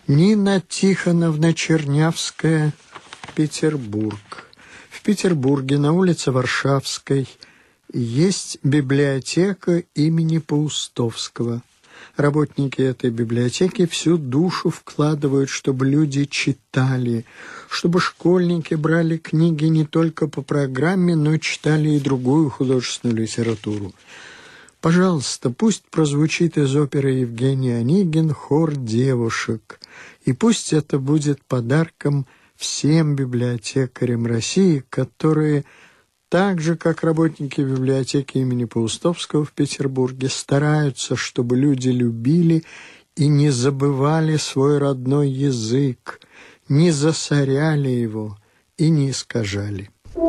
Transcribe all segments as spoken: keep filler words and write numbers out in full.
Нина Тихоновна Чернявская, Петербург. В Петербурге на улице Варшавской есть библиотека имени Паустовского. Работники этой библиотеки всю душу вкладывают, чтобы люди читали, чтобы школьники брали книги не только по программе, но читали и другую художественную литературу. Пожалуйста, пусть прозвучит из оперы Евгений Онегин «Хор девушек», и пусть это будет подарком всем библиотекарям России, которые, так же, как работники библиотеки имени Паустовского в Петербурге, стараются, чтобы люди любили и не забывали свой родной язык, не засоряли его и не искажали.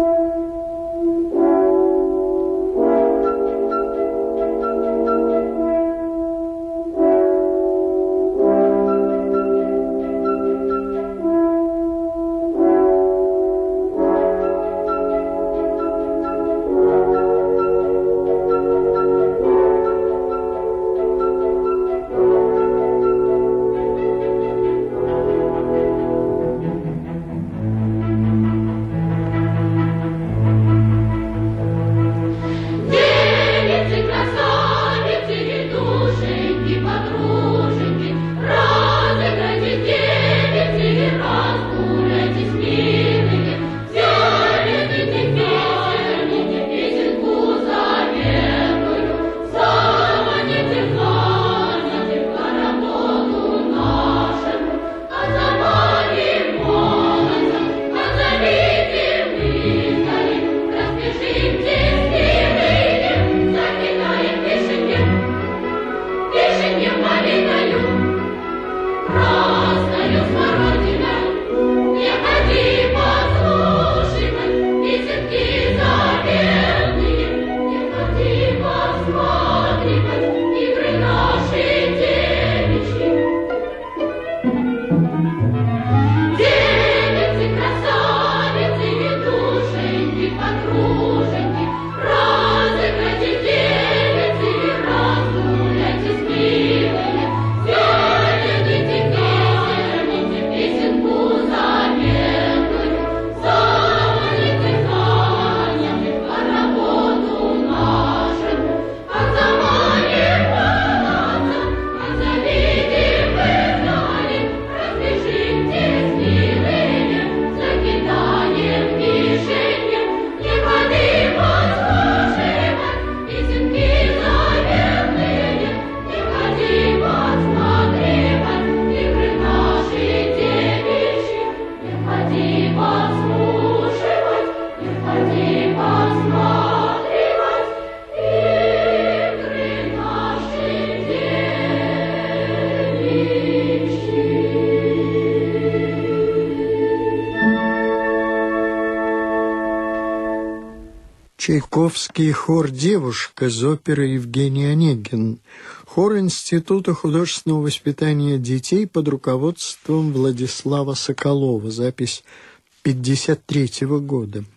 Чайковский «Хор девушек» из оперы Евгений Онегин. Хор Института художественного воспитания детей под руководством Владислава Соколова. Запись пятьдесят третьего года.